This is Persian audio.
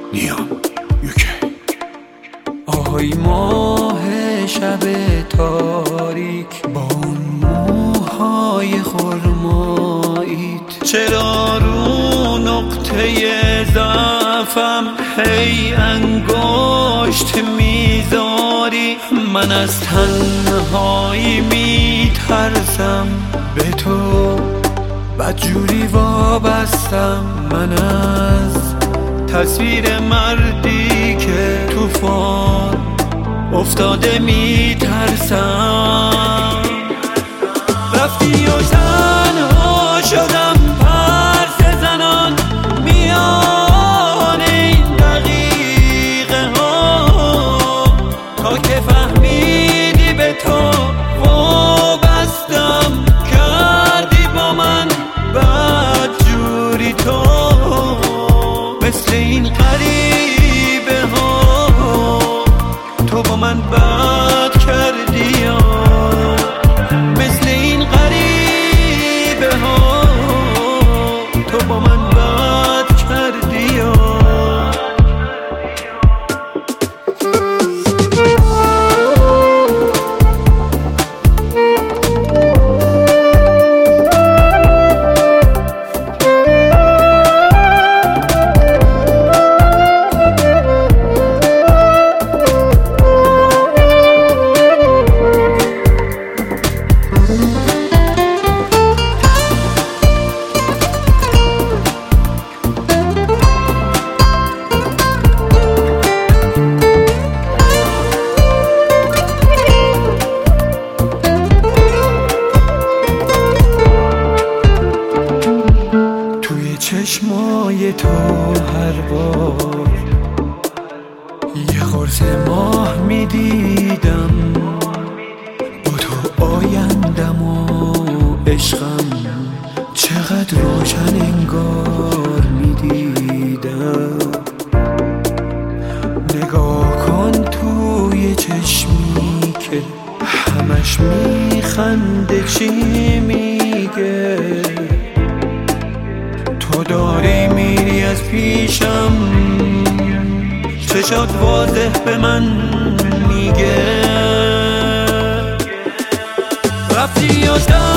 نیام یوکی. آهای ماه شب تاریک با اون موهای خرماییت، چرا رو نقطه ضعفم هی انگشت میذاری؟ من از تنهایی میترسم، به تو بدجوری وابستم. من از تصویر مردی که طوفان افتاده میترسم. رفتی و تنها شدم، پرس زنان میان این دقیقه ها، تا که فهمیدی به تو وابستم، کردی با من بدجوری. تو مثل این غریبه ها تو با من بد کردی، مثل این غریبه ها تو با من بد کردی. چشمای تو هر بار یه قرص ماه میدیدم، با تو آیندم و عشقم چقدر روشن انگار میدیدم. نگاه کن توی چشمی که همش میخنده، چی میگه؟ تو داری میری از پیشم، چشات واضح به من میگه. رفتی و